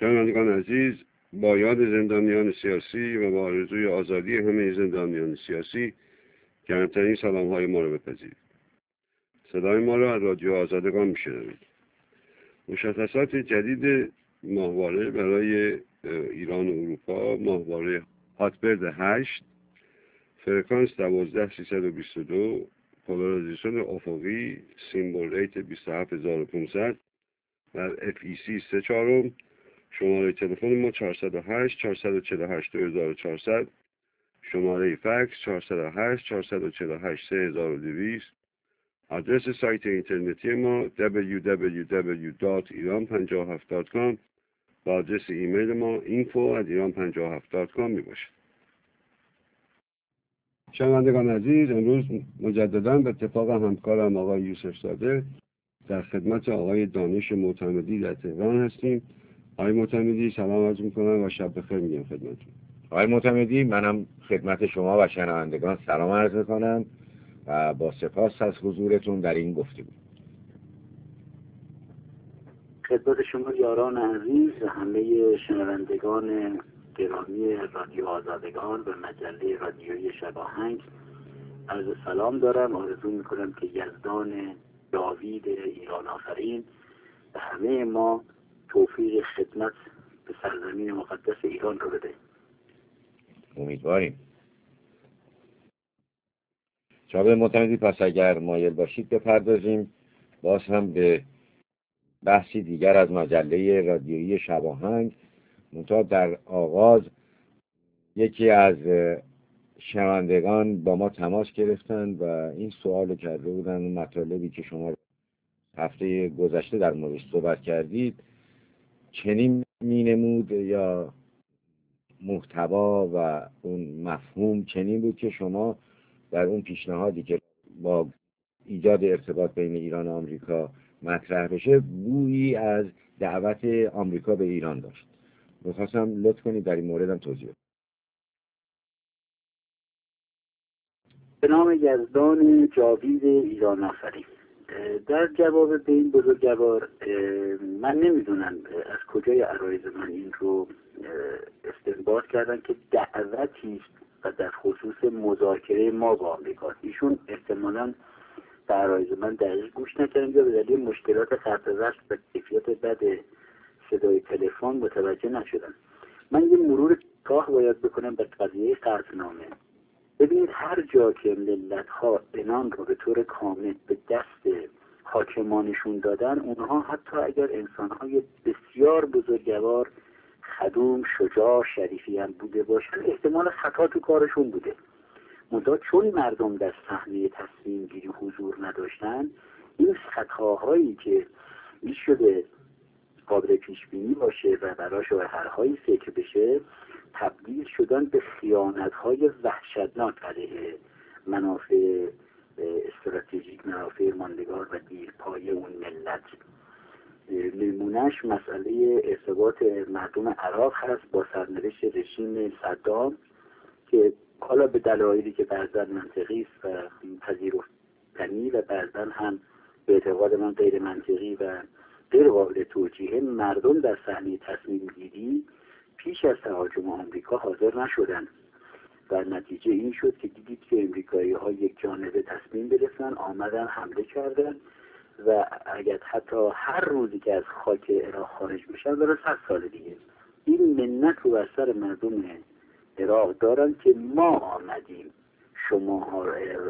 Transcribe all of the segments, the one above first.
شنوندگان عزیز، با یاد زندانیان سیاسی و با آرزوی آزادی همه زندانیان سیاسی گرمترین سلام‌های ما را بپذیرید. صدای ما را از رادیو آزادگان میشنوید. مشخصات جدید ماهواره برای ایران و اروپا: ماهواره هاتبرد 8، فرکانس 12322، پولارایزیشن افقی، سیمبل ریت 27500 در FEC 3/4. شماره تلفن ما 408 448 2400، شماره فکس 408 448 3200. آدرس سایت اینترنتی ما www.iran57.com و آدرس ایمیل ما info@iran57.com می باشد. شنوندگان عزیز، امروز مجددا به اتفاق همکارم آقای یوسف صادق در خدمت آقای دانش معتمدی در تهران هستیم. آقای معتمدی سلام عرض میکنم و شب بخیر میگم خدمتتون. آقای معتمدی، منم خدمت شما و شنوندگان سلام عرض میکنم و با سپاس از حضورتون در این گفتگو. خدمت شما یاران عزیز و همه شنوندگان گرامی رادیو آزادگان و مجله رادیویی شباهنگ عرض سلام دارم. آرزو میکنم که یزدان داوید ایران آفرین به همه ما توفیق خدمت به سرزمین مقدس ایران رو بده. امیدواریم. جناب معتمدی، پس اگر مایل باشید بپردازیم باز هم به بحثی دیگر از مجله رادیویی شباهنگ. منتها در آغاز یکی از شنوندگان با ما تماس گرفتند و این سوال کرده بودند، مطالبی که شما هفته گذشته در موردش صحبت کردید چنین مینمود یا محتوا و اون مفهوم چنین بود که شما در اون پیشنهادی که با ایجاد ارتباط بین ایران و آمریکا مطرح بشه بویی از دعوت آمریکا به ایران داشت. می‌خواستم لطف کنید در این موردم توضیح بدید. به نام یزدان جاوید ایران آفرین. در جواب به این بزرگوار، من نمیدونم از کجای عرایض من این رو استنباط کردن که دعوتی است و در خصوص مذاکره ما با آمریکا. ایشون احتمالاً در عرایض من دقیق گوش نکردن یا به دلیل مشکلات خط رسم و کیفیت بد صدای تلفن متوجه نشدن. من یه مرور کوتاه باید بکنم به قضیه قطعنامه. ببینید، هر جا که ملت‌ها عنان رو به طور کامل به دست حاکمانشون دادن، اونها حتی اگر انسان‌های بسیار بزرگوار، خدوم، شجاع، شریفی هم بوده باشن، احتمال خطا تو کارشون بوده. منتها چون مردم در صحنه تصمیم گیری حضور نداشتن، این خطاهایی که میشده قابل پیش بینی باشه و براش راهحل‌هایی فکر بشه، تبدیل شدن به خیانت‌های وحشتناک علیه منافع استراتژیک، منافع ماندگار و دیرپای اون ملت. نمونهش مسئله ارتباط مردم عراق هست با سرنوشت رژیم صدام که حالا به دلایلی که بعضا منطقی است و پذیرفتنی و بعضا هم به اعتقاد من غیر منطقی و غیر قابل توجیه، مردم در صحنه تصمیم گیری پیش از تهاجم آمریکا حاضر نشدن و نتیجه این شد که دیدید که امریکایی‌ها یک جانبه تصمیم گرفتن، آمدن حمله کردن و اگر حتی هر روزی که از خاک عراق خارج بشن داره 100 سال دیگه این منت رو بر سر مردم عراق دارن که ما آمدیم شما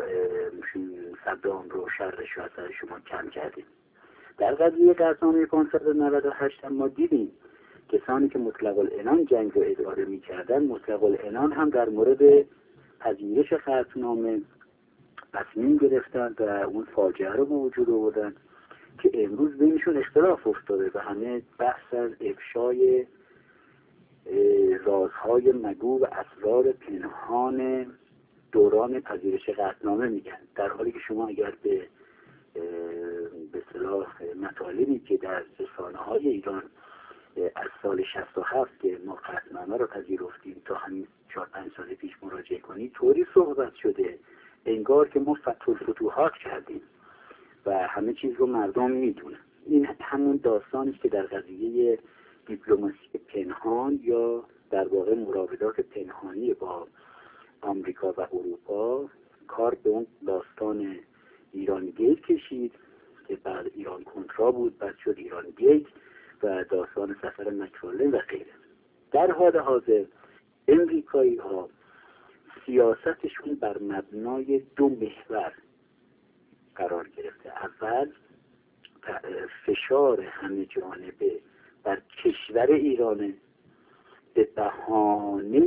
صدام رو شرش و سر شما کم کردیم. در قضیه قطعنامه 598 ما دیدیم کسانی که مطلق العنان جنگ رو اداره می‌کردن، مطلق العنان هم در مورد پذیرش قطعنامه تصمیم گرفتن و اون فاجعه رو به وجود آوردن که امروز بینشون اختلاف افتاده و همه بحث از افشای رازهای مگو و اسرار پنهان دوران پذیرش قطعنامه میگن، در حالی که شما اگر به اصطلاح مطالبی که در رسانه‌های ایران از سال 67 که ما قطعنامه رو پذیرفتیم تا همین 4-5 سال پیش مراجعه کنید، طوری صحبت شده انگار که ما فتوحات کردیم و همه چیز رو مردم میدونن. این همون داستانی که در قضیه دیپلماسی پنهان یا در واقع مراودات پنهانی با آمریکا و اروپا کار به اون داستان ایران گیت کشید که بعد ایران کنترا بود، بعد شد ایران گیت و داستان سفر مکفارلین و غیره. در حال حاضر امریکایی ها سیاستشون بر مبنای دو محور قرار گرفته. اول فشار همه جانبه بر کشور ایران به بهانه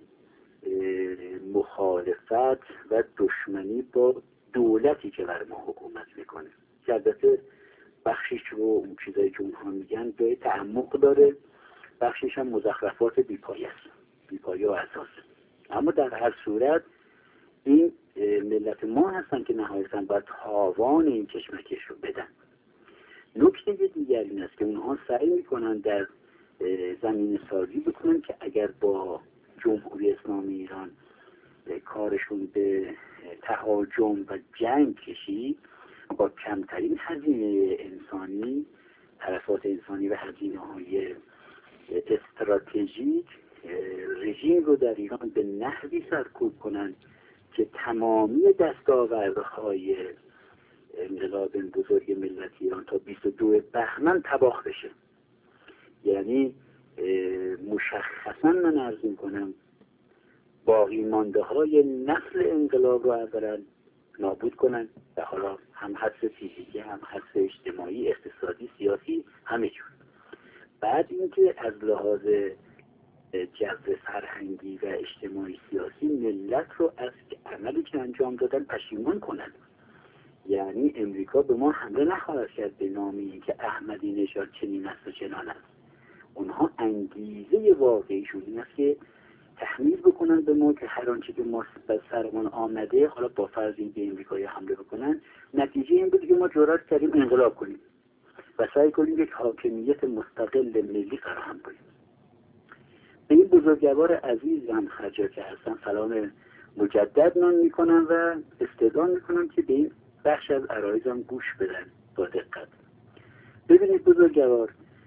مخالفت و دشمنی با دولتی که بر ما حکومت میکنه، که البته بخشیش رو اون چیزایی که اونها میگن جای تعمق داره، بخشیش هم مزخرفات بی‌پایه است، بی‌پایه و اساس. اما در هر صورت این ملت ما هستن که نهایتاً باید تاوان این کشمکش رو بدن. نکته دیگر این است که اونها سعی میکنن در زمین سازی بکنن که اگر با جمهوری اسلامی ایران کارشون به تهاجم و جنگ کشید، با کمترین هزینه انسانی، تلفات انسانی و هزینه‌های استراتژیک رژیم رو در ایران به نحوی سرکوب کنن که تمامی دستاوردهای انقلاب بزرگ ملت ایران تا 22 بهمن تباه بشه. یعنی مشخصا من عرض میکنم باقی مانده های نسل انقلاب رو اولا نابود کنن، و حالا هم حس فیزیکی هم حس اجتماعی، اقتصادی، سیاسی، همه جور. بعد اینکه از لحاظ جو فرهنگی و اجتماعی سیاسی ملت رو از عملی که انجام دادن پشیمان کنن. یعنی امریکا به ما حمله نخواهد کرد به نام اینکه احمدی نژاد چنین است و چنان است. اونها انگیزه واقعیشون این است که تحمیل بکنن به ما که هر آنچه که ما به سرمان آمده، حالا با فرض اینکه امریکایی حمله بکنن، نتیجه این بود که ما جرأت کردیم انقلاب کنیم و سعی کنیم یک حاکمیت مستقل ملی فراهم کنیم. به این بزرگوار عزیزم هرجا که هستن سلام مجدد من میکنم و استدعا میکنم که به این بخش از عرایزم گوش بدن با دقت. ببینید بزرگوار،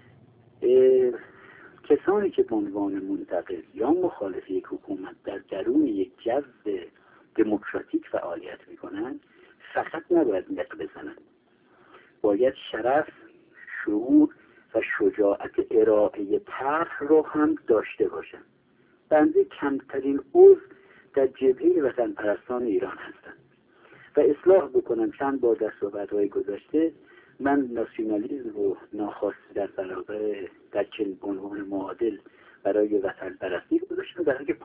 کسانی که به عنوان منتقد یا مخالف یک حکومت در درون یک جو دموکراتیک فعالیت میکنن، فقط نباید نق بزنن، باید شرف، شعور و شجاعت ارائه طرح رو هم داشته باشن. بنده کمترین عضو در جبهه وطن پرستان ایران هستم و اصلاح بکنم. چند بار در صحبت‌های گذشته من ناسیونالیسم رو ناخواسته در برابر در چنین عنوان معادل برای وطن پرستی گذاشتم، در حالی که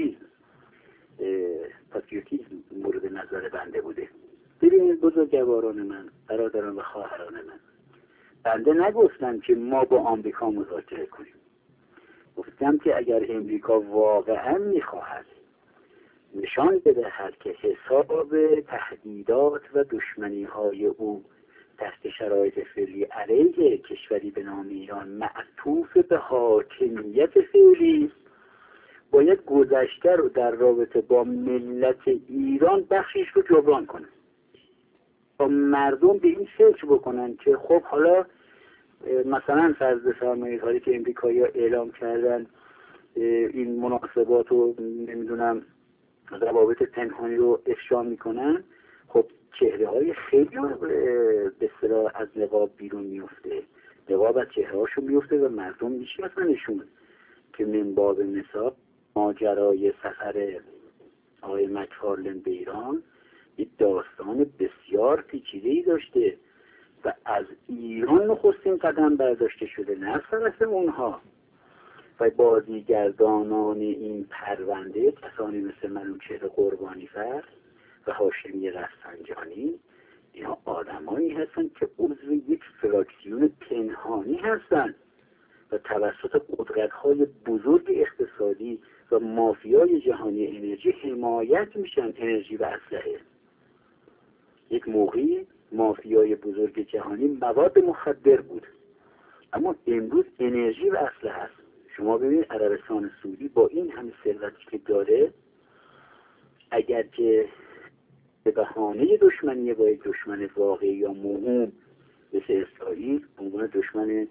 پاتریوتیسم مورد نظر بنده بوده. ببینید بزرگواران من، برادران و خواهران من، بنده نگفتم که ما با آمریکا مذاکره کنیم. گفتم که اگر امریکا واقعا میخواهد نشان بدهد که حساب تهدیدات و دشمنی‌های او تحت شرایط فعلی علیه کشوری به نام ایران معطوف به حاکمیت فعلی، باید گذشته رو در رابطه با ملت ایران بخشیش رو جبران کنه، تا مردم به این فکر بکنن که خب حالا مثلا فرض بفرمایید حالی که امریکایی ها اعلام کردن این مناسبات رو نمیدونم روابط پنهانی رو افشا میکنن، خب چهره های خیلی به اصطلاح از نقاب بیرون میفته، نقاب از چهره هاشون میفته و مردم میشناسنشون. که من باب مثال ماجرای سفر آقای مکفارلین به ایران یک داستان بسیار پیچیده‌ای داشته و از ایران نخستین قدم برداشته شده، نه از طرف اونها. و بازیگردانان این پرونده کسانی مثل منوچهر قربانی‌فر و هاشمی رفسنجانی، اینا آدمایی هستن که عضو یک فراکسیون پنهانی هستن و توسط قدرت‌های بزرگ اقتصادی و مافیای جهانی انرژی حمایت میشن. انرژی و اسلحه یک موقعی مافیای بزرگ جهانی مواد مخدر بود، اما امروز انرژی و اسلحه است. شما ببینید عربستان سعودی با این همه ثروتی که داره، اگر که به بهانه دشمنی با یک دشمن واقعی یا موهوم مثل اسرائیل، عنوان دشمن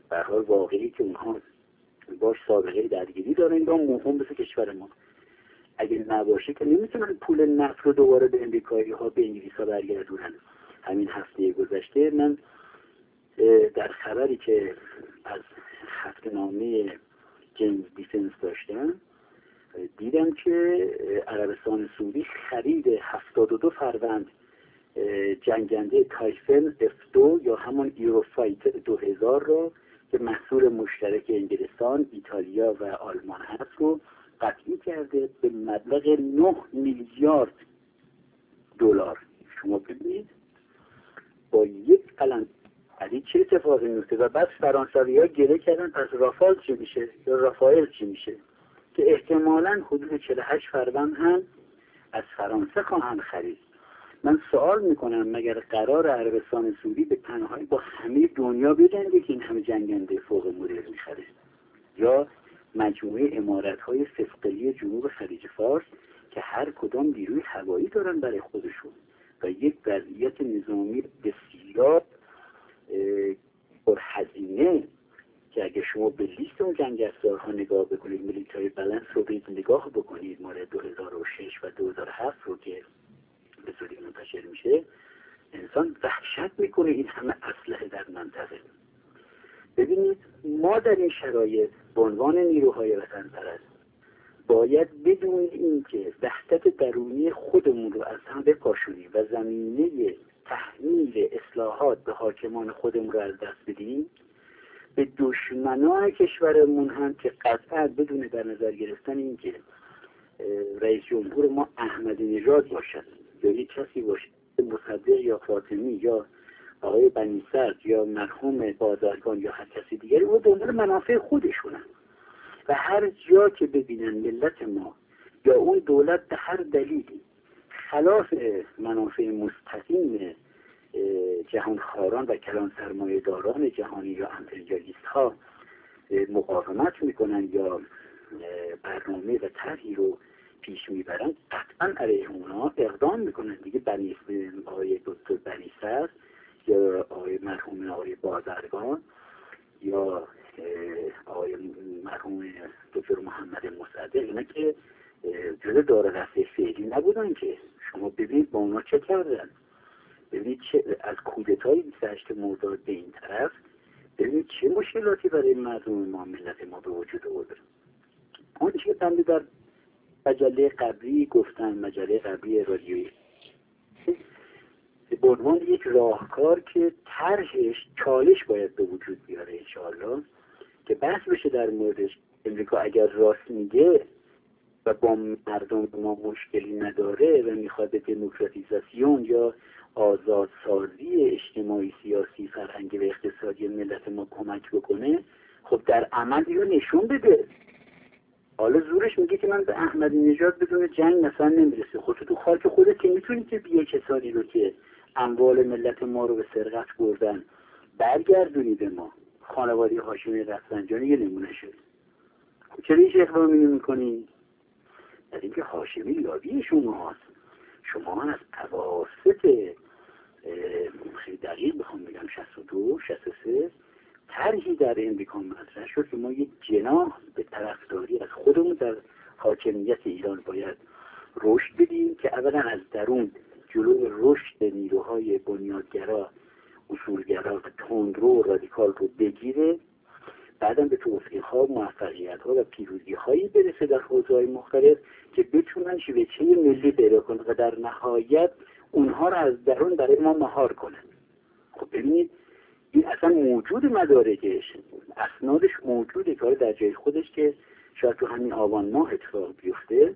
به هر حال واقعی که اونها باش سابقه درگیری دارن یا مهم مثل کشور ما. اگه نباشه که نمیتونن پول نفت رو دوباره به امریکایی ها به انگلیس ها برگردونن. همین هفته گذشته من در خبری که از هفته نامه جیمز دیفنس داشتم دیدم که عربستان سعودی خرید 72 فروند جنگنده تایفن F2 یا همون ایروفایتر 2000 رو که محصول مشترک انگلستان، ایتالیا و آلمان هست رو قطعی کرده به مبلغ 9 میلیارد دلار. شما ببینید با یک قلم علی چه اتفاقی میفته. و بعد فرانسوی‌ها گله کردن پس رافال چی میشه یا رافائل چی میشه که احتمالاً حدود 48 فروند هم از فرانسه خواهند خرید. من سوال میکنم مگر قرار عربستان سعودی به تنهایی با همه دنیا بجنگه که این همه جنگنده فوق مدرن میخره؟ یا مجموعه امارت‌های صفقلی جنوب خلیج فارس که هر کدام نیروی هوایی دارن برای خودشون و یک وضعیت نظامی بسیار پرهزینه که اگه شما به لیست اون جنگ افزارها نگاه بکنید، میلیتاری بالانس رو نگاه بکنید مال 2006 و 2007 رو که به زودی منتشر میشه، انسان وحشت میکنه این همه اسلحه در منطقه. ببینید ما در این شرایط به عنوان نیروهای وطن پرست باید بدون اینکه وحدت درونی خودمون رو از هم بکاشونیم و زمینه تحمیل اصلاحات به حاکمان خودمون رو از دست بدیم، به دشمنان کشورمون هم که قطعا بدون در نظر گرفتن اینکه رئیس جمهور ما احمدی نژاد باشد یا یک کسی باشد مصدق یا فاطمی یا آقای بنی صدر یا مرحوم بازرگان یا هر کسی دیگری، او دنبال منافع خودشونن و هر جا که ببینن ملت ما یا اون دولت به هر دلیلی خلاف منافع مستقیم جهانخواران و کلان سرمایه داران جهانی یا امپریالیست ها مقاومت میکنن یا برنامه و طرحی رو پیش میبرن، قطعا علیه اونا اقدام میکنن دیگه. آقای دکتر بنی صدر یا آقای مرحوم آقای بازرگان یا آقای مرحوم دکتر محمد مصدق، اینا که جزء دار دسته فعلی نبودن که شما ببینید با اونا چه کردن. ببینید چه از کودتای 28 مرداد به این طرف ببینید چه مشکلاتی برای مردم ما ملت ما به وجود آورد. اون چیه بنده در مجله قبلی گفتن، مجله قبلی رادیویی، به عنوان یک راهکار که طرحش چالش باید به وجود بیاره انشاءالله که بحث بشه در موردش. امریکا اگر راست میگه و با مردم ما مشکلی نداره و میخواد به دموکراتیزاسیون یا آزادسازی اجتماعی، سیاسی، فرهنگی و اقتصادی ملت ما کمک بکنه، خب در عمل اینو نشون بده. حالا زورش میگه که من به احمدی نژاد بدون جنگ مثلا نمیرسه. خودت تو خاک خودت که میتونی که بیه کسانی رو که اموال ملت ما رو به سرقت بردن برگردونی به ما. خانواده هاشمی رفسنجانی یه نمونه شد. خب چرا هیچ اقدامی نمی‌کنی؟ در اینکه هاشمی لابی شماست. شما از اواسط خیلی دقیق بخوام بگم 62 63 طرحی در امریکا مطرح شد که ما یک جناح به طرفداری از خودمون در حاکمیت ایران باید رشد بدیم که اولا از درون جلوی رشد نیروهای بنیادگرا، اصولگرا و تندرو و رادیکال رو بگیره، بعدم به توفیق‌ها، موفقیت‌ها و پیروزی‌هایی برسه در حوزه‌های مختلف که بتونن شیوه ملی پیدا کنن و در نهایت اونها رو از درون برای ما مهار کنن. خب ببینید این اصلا موجود مدارکش، اسنادش موجوده که در جای خودش که شاید تو همین آبان ماه اتفاق بیفته،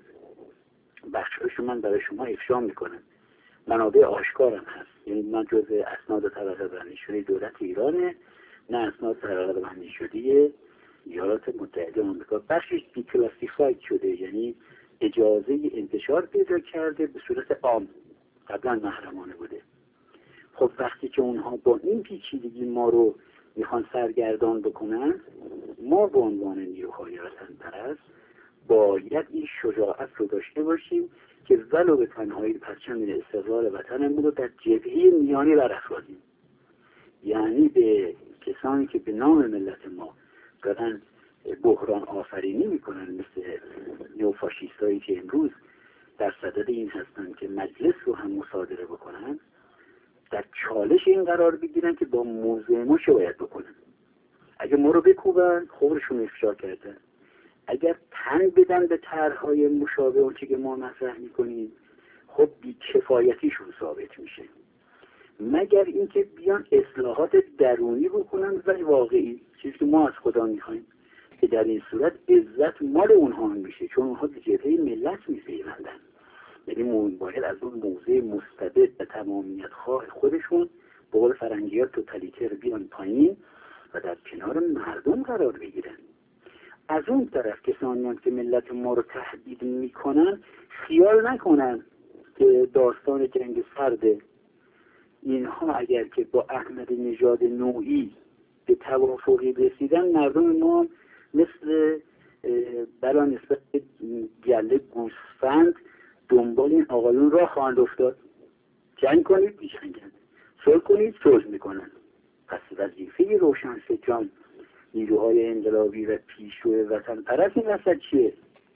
بخشش من برای شما افشا میکنم. منابع آشکارم هست. یعنی من جزء اسناد طبقه بندی شده دولت ایرانه، نه اسناد طبقه بندی شده ایالات متحده آمریکا. بخشش دیکلاسیفاید شده، یعنی اجازه انتشار پیدا کرده به صورت عام، قبلا محرمانه بوده. خب وقتی که اونها با این پیچیدگی ما رو میخوان سرگردان بکنن، ما به عنوان نیروهای وطن پرست باید این شجاعت رو داشته باشیم که ولو به تنهایی پرچم استقلال وطنمون رو در جبهه میانی برافرازیم. یعنی به کسانی که به نام ملت ما دارن بحران آفرینی میکنن، مثل نوفاشیستایی که امروز در صدد این هستن که مجلس رو هم مصادره بکنن، در چالش این قرار بگیرن که با موضوع ما شباید بکنن. اگه ما رو بکوبن خبرشون افشا کردن، اگر تن بدن به طرح‌های مشابه اون چی که ما مطرح میکنیم، خب بی‌کفایتیشون ثابت میشه. مگر اینکه بیان اصلاحات درونی بکنن و واقعی، چیزی که ما از خدا میخوایم، که در این صورت عزت مال اونها میشه، چون اونها به جبهه ملت میپیوندن. یعنی باید از اون موضع مستبد و تمامیت خواه خودشون به قول فرنگی‌ها توتالیتر بیان پایین و در کنار مردم قرار بگیرن. از اون طرف کسانی که ملت ما رو تهدید میکنن خیال نکنن که داستان جنگ سرده. اینها اگر که با احمد نژاد نوعی به توافقی رسیدن، مردم ما مثل بلا نسبت گله گوسفند دنبال این آقایون را خواهند افتاد. جنگ کنید می‌جنگند، صلح کنید صلح میکنن. پس وظیفه روشنفکران، نیروهای انقلابی و پیشرو وطن پرست این وسط چیه؟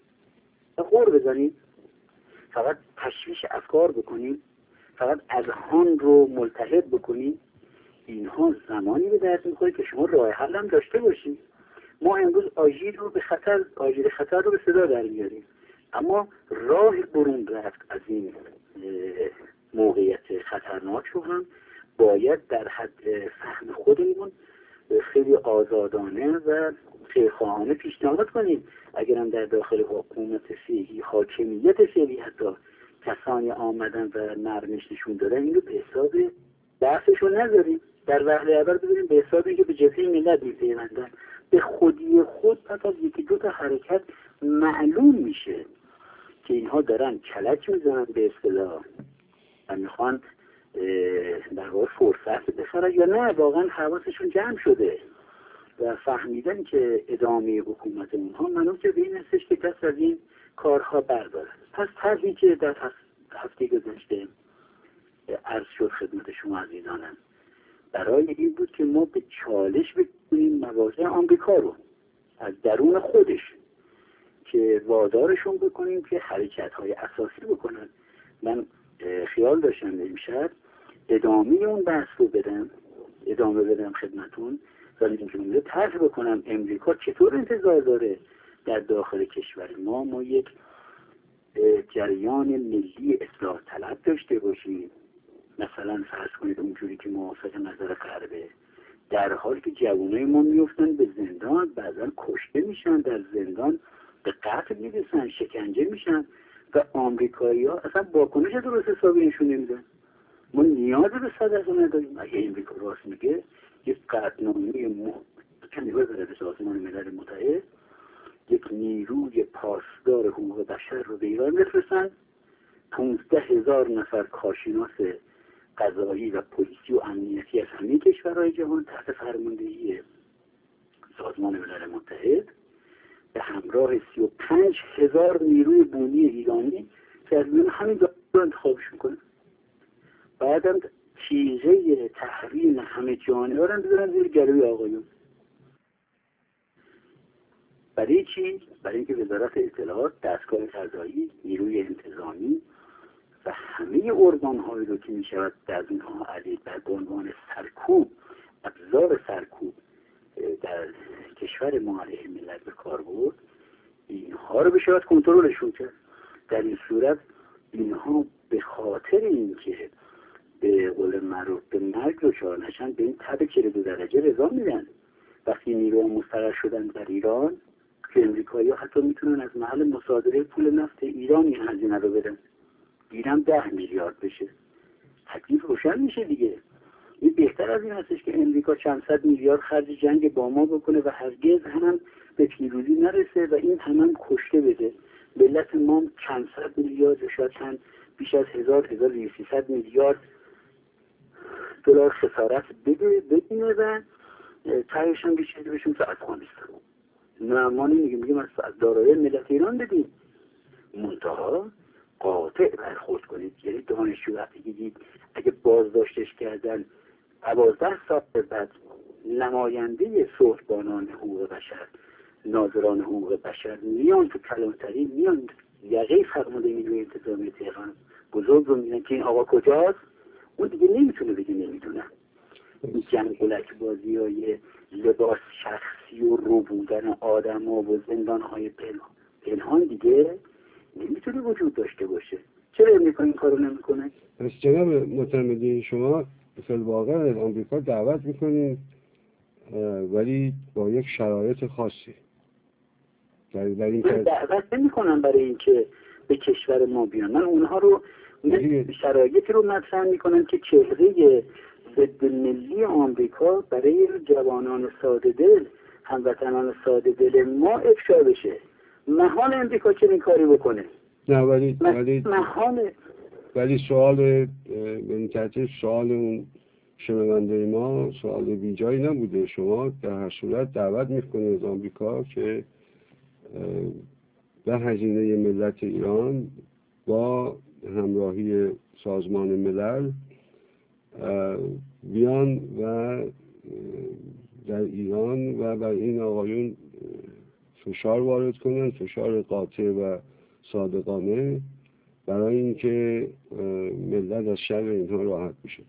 غر بزنید، فقط تشویش افکار بکنید، فقط اذهان رو ملتهب بکنید. اینها زمانی به دست میخوره که شما راه حل هم داشته باشید. ما امروز آژیر خطر رو به صدا در میاریم، اما راه برون رفت از این موقعیت خطرناک رو هم باید در حد فهم خودمون خیلی آزادانه و خیرخواهانه پیشنهاد کنیم. اگرم در داخل حکومت فعلی، حاکمیت فعلی حتی کسانی آمدن و نرمش نشون دادن، اینو به حساب بحثشون نذاریم. در وهله اول بذاریم به حساب اینکه به جبهه ملت میپیوندن. به خودی خود پس از یکی دو تا حرکت معلوم میشه که اینها دارن کلک میزنن به اصطلاح و میخوان در واقع فرصت بخرن، یا نه واقعا حواسشون جمع شده و فهمیدن که ادامه حکومت اونها منوط به این هستش که دست از این کارها بردارن. پس طرحی که در هفته گذشته عرض شد خدمت شما عزیزانم، برای این بود که ما به چالش بکنیم مواضع آمریکا رو از درون خودش، که وادارشون بکنیم که حرکت‌های اساسی بکنن. من خیال داشتم امشب ادامه اون بحث رو ادامه بدم خدمتون و این جمله طرح بکنم امریکا چطور انتظار داره در داخل کشور ما یک جریان ملی اصلاح طلب داشته باشیم. مثلا فرض کنید اونجوری که موافق نظر غربه، در حالی که جوانای ما میفتن به زندان، بعضا کشته میشن، در زندان به قتل میرسن، شکنجه میشن و آمریکایی‌ها اصلا واکنش درست حسابی نشون نمیدن. ما نیاز به صدقه نداریم. اگه امریکا راست میگه یک قطعنامه محکمی بذاره به سازمان ملل متحد، یک نیروی پاسدار حقوق بشر رو به ایران بفرستن، 15,000 نفر کارشناس قضایی و پلیسی و امنیتی از همه کشورهای جهان تحت فرماندهی سازمان ملل متحد به همراه 35,000 نیروی بومی ایرانی که از میان همین دارو انتخابش میکنه. بعدم تیغه تحریم همه جانبه رو بذارن زیر گلوی آقایون. برای چی؟ برای اینکه وزارت اطلاعات، دستگاه قضایی، نیروی انتظامی و همه ارگان‌هایی رو که می‌شود در اینها علیه به عنوان سرکوب، ابزار سرکوب در کشور ما علیه ملت به کار برد، اینها رو بشود کنترلشون کرد. در این صورت اینها به خاطر اینکه به قول معروف به مرگ دچار نشن، به این تب 42 درجه رضا میدن. وقتی نیروها مستقر شدن در ایران، که امریکایی‌ها حتی میتونن از محل مصادره پول نفت ایران این هزینه رو بدن، دیرم 10 میلیارد بشه، تکلیف روشن میشه دیگه. این بهتر از این هستش که امریکا چند صد میلیارد خرج جنگ با ما بکنه و هرگز هم به پیروزی نرسه و این هم کشته بده. ملت ما چند صد میلیارد، شاید چند بیش از 1300 میلیارد دلار خسارت ببینه و تایش هم بیشتر بشون تو افغانستان. نه ما نمیگیم از دارایی ملت ایران بدیم، منتها قاطع برخورد کنید. یعنی دانشجو وقتی دید اگه بازداشتش کردن 12 سال بعد نماینده صلحبانان حقوق بشر، ناظران حقوق بشر میان تو کلانتری، میان یقه فرمانده نیروی انتظامی تهران بزرگ رو میگن که این آقا کجاست، اون دیگه نمیتونه بگه نمیدونم. این جنگولک بازی های لباس شخصی و رو بودن آدم ها و زندان های پنهان دیگه نمیتونه وجود داشته باشه. چرا امریکا این کارو نمیکنه؟ پس جناب معتمدی، شما فی الواقع از آمریکا دعوت میکنید ولی با یک شرایط خاصی. در این دعوت نمیکنم برای اینکه به کشور ما بیان، من اونها رو شرایطی رو مطرح میکنم که چهره ضد ملی آمریکا برای جوانان ساده دل، هموطنان ساده دل ما افشا بشه. محال امریکا چنین کاری بکنه. نه ولی سوال به این ترتیب سوال اون شنونده ما سوال بیجایی نبوده. شما در هر صورت دعوت میکنید از آمریکا که به هزینه ملت ایران با همراهی سازمان ملل بیان و در ایران و بر این آقایون فشار وارد کنند، فشار قاطع و صادقانه، برای اینکه ملت از شر اینها راحت بشه.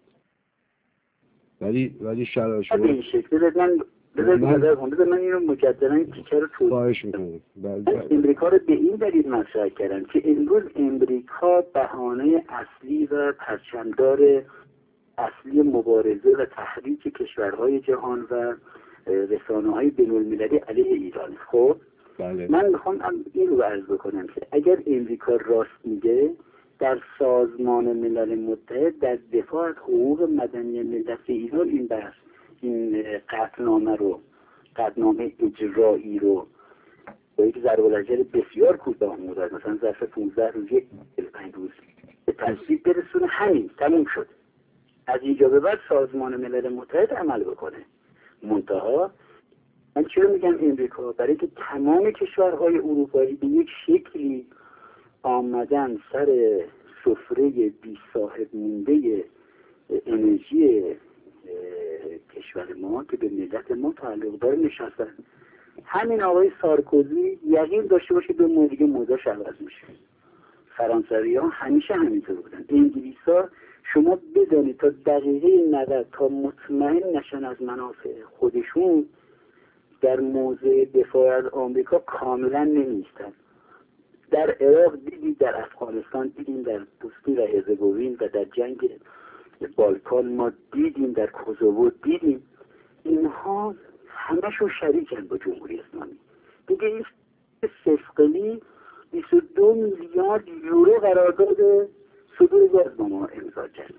ولی شرایط شما به این شکل من اینو مجددا تیکه رو خواهش میکنم. امریکا رو به این دلیل مطرح کردم که امروز امریکا بهانه اصلی و پرچمدار اصلی مبارزه و تحریک کشورهای جهان و رسانه‌های بین‌المللی علیه ایران. خب بله. من میخوام این رو عرض بکنم که اگر امریکا راست میگه، در سازمان ملل متحد در دفاع از حقوق مدنی ملت ایران این قطعنامه اجرایی رو با یک ضرب العجل بسیار کوتاه مدت، مثلا ظرف 15 روز 45 روز به تصویب برسونه، همین تموم شد. از اینجا به بعد سازمان ملل متحد عمل بکنه. منتها من چرا میگم امریکا؟ برای که تمام کشورهای اروپایی به یک شکلی آمدن سر سفره بی صاحب مونده انرژی کشور ما که به ملت ما تعلق داره نشستن. همین آقای سارکوزی یقین داشته باشه به ماه دیگه موضوعش عوض میشه. فرانسوی ها همیشه همینطور بودن. انگلیس ها شما بدانید تا دقیقه 90 تا مطمئن نشن از منافع خودشون در موضع دفاع از آمریکا کاملا نمیستن. در عراق دیدیم، در افغانستان دیدیم، در بوسنی و هرزگوین و در جنگ بالکان ما دیدیم، در کوزوو دیدیم. اینها همشون شریکن با جمهوری اسلامی. دیگه این صفقلی 22 میلیارد یورو قرارداد صدور گاز با ما امضا کرد.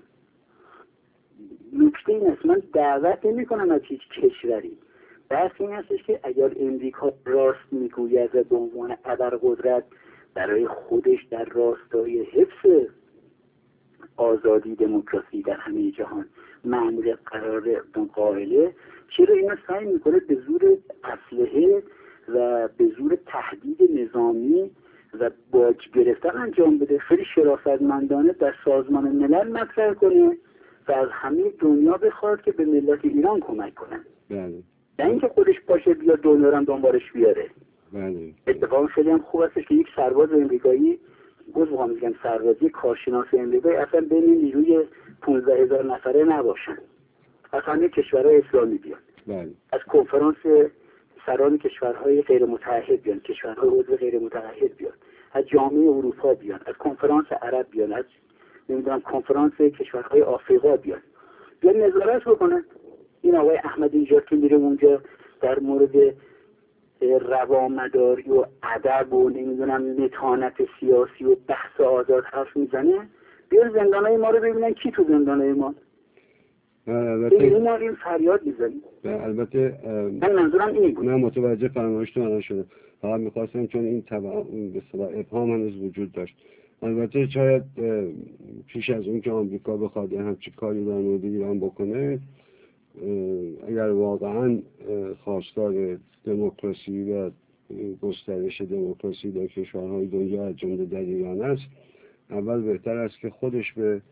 نکته این است، من دعوت نمی کنم از هیچ کشوری. بحث این هستش که اگر امریکا راست میگوید و به عنوان ابرقدرت برای خودش در راستای حفظ آزادی دموکراسی در همه جهان مأموریت قرار قائله، چرا اینا سعی میکنه به زور اسلحه و به زور تهدید نظامی و باج گرفتن انجام بده؟ خیلی شرافتمندانه در سازمان ملل مطرح کنه و از همه دنیا بخواد که به ملت ایران کمک کنن. بله. نه اینکه خودش باشه بیاد دنیا رو دنبالش بیاره. بله. اتفاقا خیلی هم خوب هستش که یک سرباز امریکایی، گفتم میگم سربازی کارشناس امریکایی اصلا بین نیروی 15,000 نفره نباشن، از همه کشورهای اسلامی بیان. بله. از کنفرانس سران کشورهای غیر متحد بیان، کشورهای عضو غیر متحد بیان، از جامعه اروپا بیان، از کنفرانس عرب بیان، از نمیدونم کنفرانس کشورهای آفریقا بیان نظارت بکنن. این آقای احمدی نژاد که میره اونجا در مورد روامداری و ادب و نمیدونم متانت سیاسی و بحث آزاد حرف میزنه، بیار زندانهای ما رو ببینن کی تو زندانهای ما. البته ما این فریاد میزنیم. البته من منظورم اینه بود. من متوجه فرمایشتون الان شده. فقط میخواستم چون این به اصطلاح ابهام هنوز وجود داشت. البته شاید پیش از اون که آمریکا بخواد همچین کاری در مورد ایران بکنه، اگر واقعا خواستار دموکراسی و گسترش دموکراسی در کشورهای دنیا از جمله در ایران است، اول بهتر است که خودش به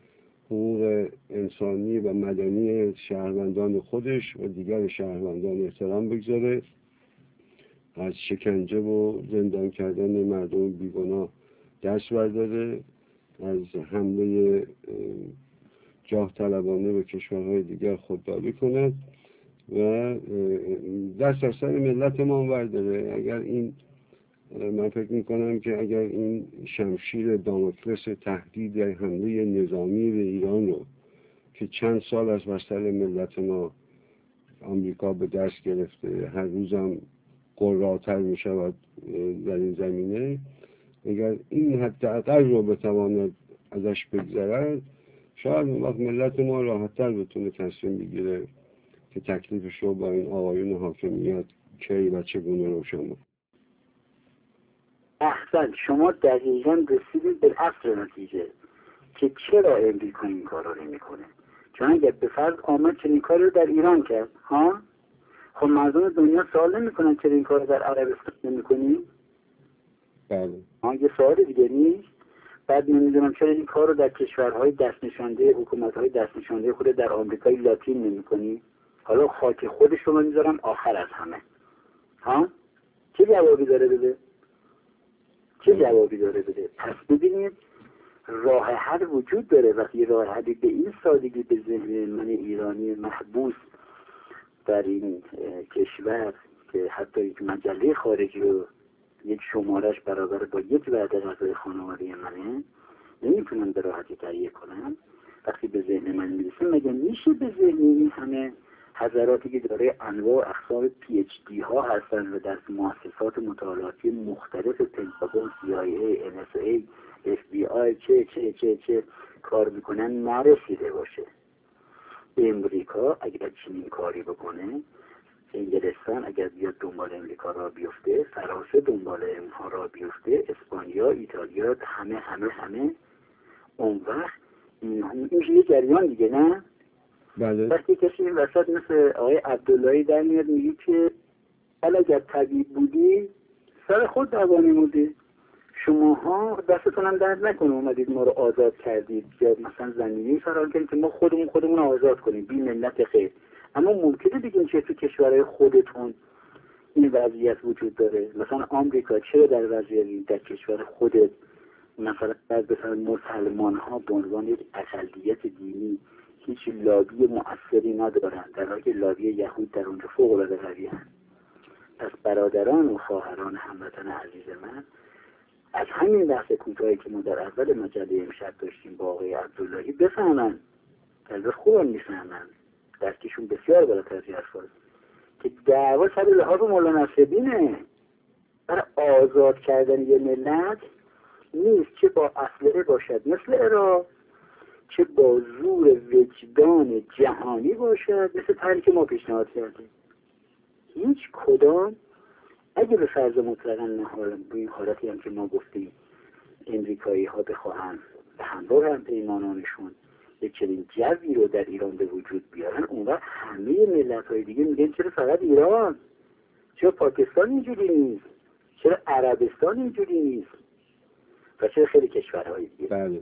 حقوق انسانی و مدنی شهروندان خودش و دیگر شهروندان احترام بگذاره، از شکنجه و زندان کردن مردم بیگناه دست برداره، از حمله جاه طلبانه به کشورهای دیگر خودداری کند و دست از سر ملت ما برداره. اگر این، من فکر میکنم که اگر این شمشیر داموکلس تهدید حمله نظامی به ایران رو که چند سال از بر ملت ما آمریکا به دست گرفته، هر روزم قراتر می شود در این زمینه، اگر این حداقل رو بتواند ازش بگذرد، شاید اون وقت ملت ما راحت‌تر بتونه تصمیم بگیره که تکلیفش رو با این آقایون حاکمیت کی و چگونه روشن بکنه. احسن، شما دقیقاً رسیدید به اصل نتیجه که چرا امریکا این کار رو نمی‌کنه. چون اگر به فرض آمد چنین کاری رو در ایران کرد، خب مردم دنیا سوال نمی‌کنن چرا این کار رو در عربستان نمی‌کنی؟ بله. یه سوال دیگه نیست. بعد نمیدونم چرا این کار رو در کشورهای دست نشانده، حکومت‌های دست نشانده خود در آمریکای لاتین نمی‌کنی؟ حالا خاک خودش رو من میذارم آخر از همه. چه جوابی داره بده؟ پس ببینید راه حل وجود داره. وقتی راه حلی به این سادگی به ذهن من ایرانی محبوس در این کشور که حتی یک مجله خارجی رو یک شمارش برابر با یک وعده غذای خانواده منه نمیتونم به راحتی تهیه کنم، وقتی به ذهن من میرسه مگه میشه به ذهن این همه حضراتی که داره انواع و اقسام PhD ها هستن و در مؤسسات مطالعاتی مختلف پنتاگون، CIA، NSA، FBI چه کار میکنن نرسیده باشه؟ امریکا اگر چنین کاری بکنه، انگلستان اگر بیاد دنبال امریکا را بیفته، فرانسه دنبال اونها را بیفته، اسپانیا، ایتالیا، همه اون وقت این یه جریان دیگه، نه؟ بله. وقتی کسی این وسط مثل آقای عبداللهی در میاد میگه که حالا اگر طبیب بودی سر خود دوانی بودی، شماها دستتون هم درد نکنه اومدید ما رو آزاد کردید یا مثلا زمینی فرار کردید که ما خودمون آزاد کنیم بی منت خیر. اما ممکنه بگیم که تو کشورهای خودتون این وضعیت وجود داره؟ مثلا آمریکا چرا در وضعیتی در کشور خودت مثلا مسلمان ها به عنوان یک اقلیت دینی هیچ لابی مؤثری ندارن، در حالی که لابی یهود در اونجا فوق العاده قوی هست. پس برادران و خواهران هموطن عزیز من، از همین بحث کوتاهی که ما در اول مجله امشب داشتیم با آقای عبداللهی بفهمن، البته خوبم میفهمن، دستشون بسیار بالاتر از حرفاست، که دعوا سر لحاظ مولانا نصرالدینه، برای آزاد کردن یه ملت نیست، چه با اسلحه باشد مثل عراق، چه با زور وجدان جهانی باشد مثل طرحی که ما پیشنهاد کردیم. هیچ کدام اگه به فرض مطلقا نهارم به این حالتی هم که ما گفتیم امریکایی ها بخواهن به همراه هم پیمانانشون یک چنین جوی رو در ایران به وجود بیارن، اون وقت همه ملت های دیگه میگن چرا فقط ایران؟ چرا پاکستان اینجوری نیست؟ چرا عربستان اینجوری نیست؟ و چرا خیلی کشورهای دیگه؟ بله.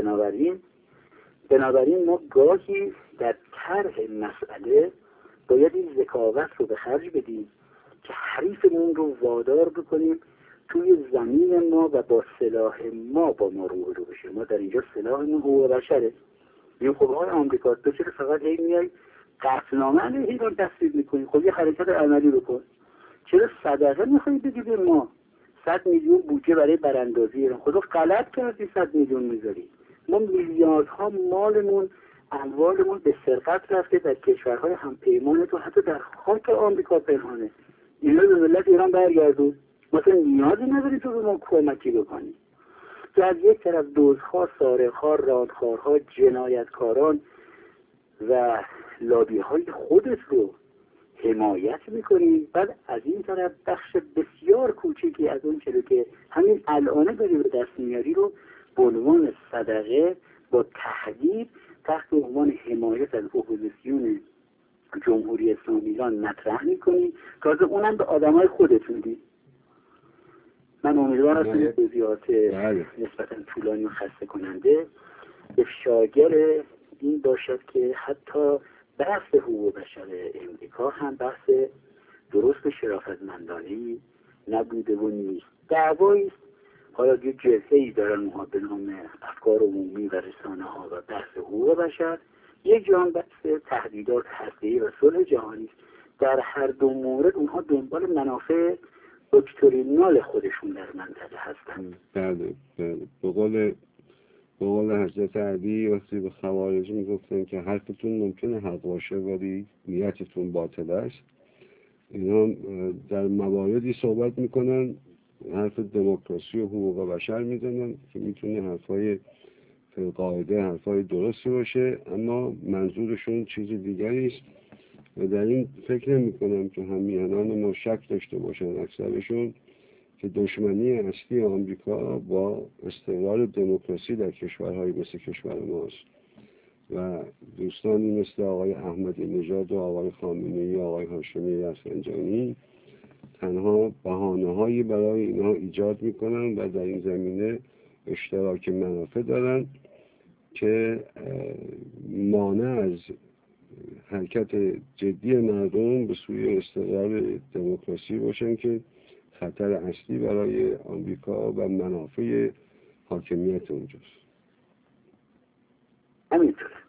بنابراین ما گاهی در طرح مسئله باید این ذکاوت رو به خرج بدیم که حریفمون رو وادار بکنیم توی زمین ما و با سلاح ما با ما روبرو بشه. ما در اینجا سلاحمون حقوق بشره. این خب آقای آمریکا تو چرا فقط هی میای قطعنامه علیه ایران تصویب میکنی؟ خب یه حرکت عملی بکن. چرا صدقه میخوایی بدی به ما؟ 100 میلیون بودجه برای براندازی ایران. خدا غلط کردی 100 میلیون میذاری. ما میلیاردها مالمون اموالمون به سرقت رفته در کشورهای همپیمان تو، حتی در خاک آمریکا پنهانه. اینا به ملت ایران برگردون. مثلا نیازی نداری تو به ما کمکی بکنی که از یک طرف دزدها، سارقها، رادخوارها، جنایتکاران و لابیهای خودت رو حمایت میکنی، بعد از این طرف بخش بسیار کوچیکی از اون چیزی که همین الانه داری به دست میاری رو به عنوان صدقه با تهدید تحت عنوان حمایت از اپوزیسیون جمهوری اسلامی ایران مطرح میکنی، تازه اونم به آدمای خودت میدی. من امیدوارم که این توضیحات نسبتا طولانی و خسته کننده افشاگر این باشد که حتی بحث حقوق بشر امریکا هم بحث درست شرافتمندانه‌ای نبوده و نیست. دعوایی حالا یه جلسه‌ای دارن اونها به نام افکار عمومی و رسانه‌ها و بحث حقوق بشر، یک جان بحث تهدیدات هسته‌ای و صلح جهانی. در هر دو مورد اونها دنبال منافع دکترینال خودشون در منطقه هستن. بله به قول حضرت علی وقتی به خوارج میگفتن که حرفتون ممکنه حق باشه ولی نیتتون باطل است، اینا در مواردی صحبت میکنن، حرف دموکراسی و حقوق بشر میزنن که میتونه حرفای قاعده حرفای درستی باشه، اما منظورشون چیز دیگری است و در این فکر نمی کنم که همیهنان ما شک داشته باشن اکثرشون که دشمنی اصلی آمریکا با استقرار دموکراسی در کشورهای مثل کشور ماست و دوستانی مثل آقای احمدی نژاد و آقای خامنه‌ای و آقای هاشمی رفسنجانی تنها بهانه‌هایی برای اینها ایجاد میکنن و در این زمینه اشتراک منافع دارن که مانع از حرکت جدی مردم به سوی استقرار دموکراسی باشن که خطر اصلی برای آمریکا و منافع حاکمیت اونجاست. همینطوره.